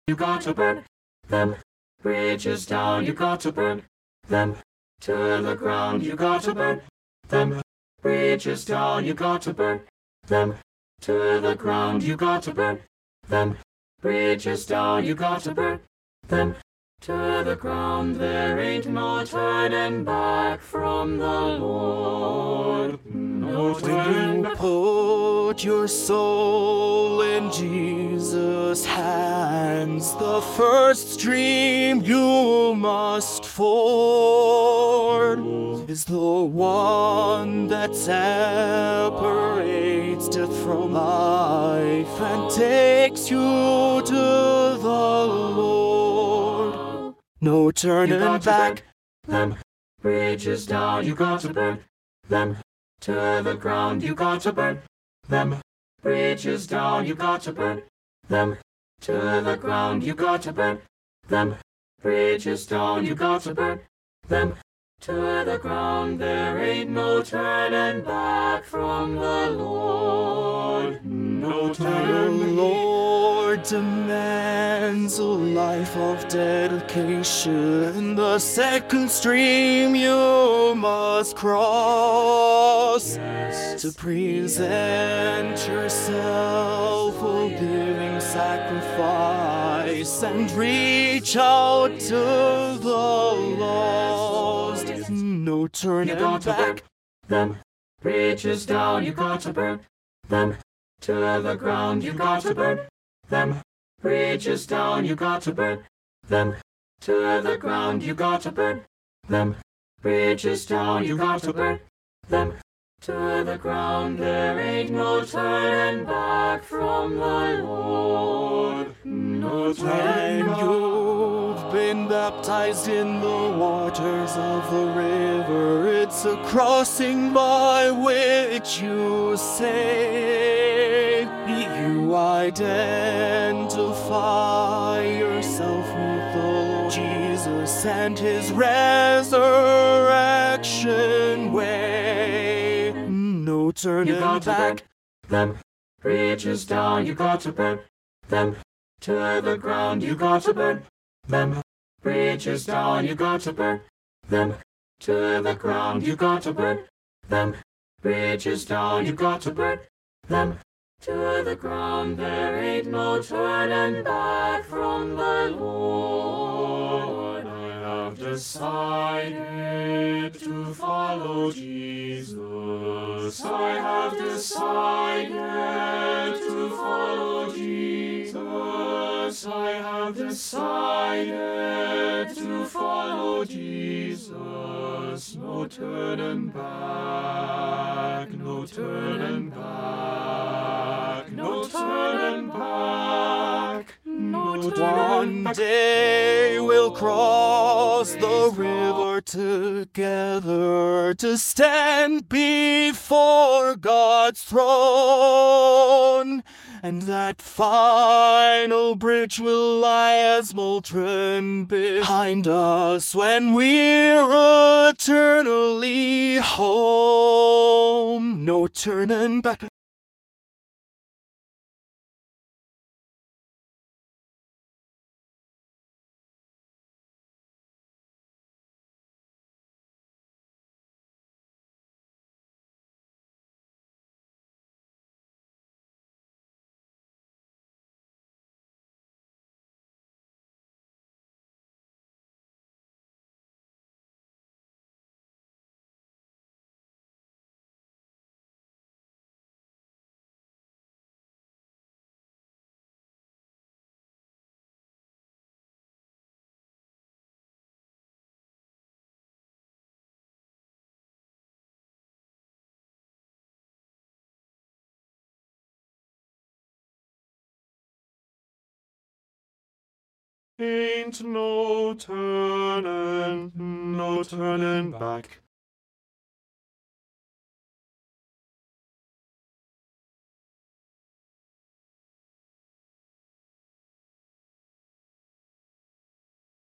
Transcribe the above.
you got to burn them bridges down, you got to burn them to the ground, you got to burn them bridges down, you got to burn them to the ground, you got to burn them bridges down, you got to burn them to the ground. There ain't no turning back from the Lord. No turning back. Put your soul in Jesus' hands. The first stream you must ford is the one that separates death from life and takes you to the Lord. No turning back. Them bridges down, you got to burn them to the ground, you got to burn them bridges down, you got to burn them to the ground, you got to burn them bridges down, you got to burn them to the ground. There ain't no turning back from the Lord. No turning The Lord demands a life of dedication. The second stream you must cross to present yourself a living sacrifice and reach out to the lost. No turning back. Them bridges down, you got to burn them to the ground, you got to burn them bridges down, you got to burn them to the ground, you got to burn them bridges down, you got to burn them to the ground. There ain't no turning back from the Lord. No turning back. You've been baptized in the waters of the river. It's a crossing by which you say you identify yourself with the Lord Jesus and his resurrection way. No turning You got to back. burn them bridges down, you got to burn them to the ground, you got to burn them bridges down, you got to burn them to the ground, you got to burn them bridges down, you got to burn them to the ground. There ain't no turning back from the Lord. I have decided to follow Jesus. I have decided to follow Jesus. I have decided to follow Jesus. No turning back, no turning back, no turning back, no turning One back. day we'll cross the river together to stand before God's throne. And that final bridge will lie as molten behind us when we're eternally home. No turning back. Ain't no turning back.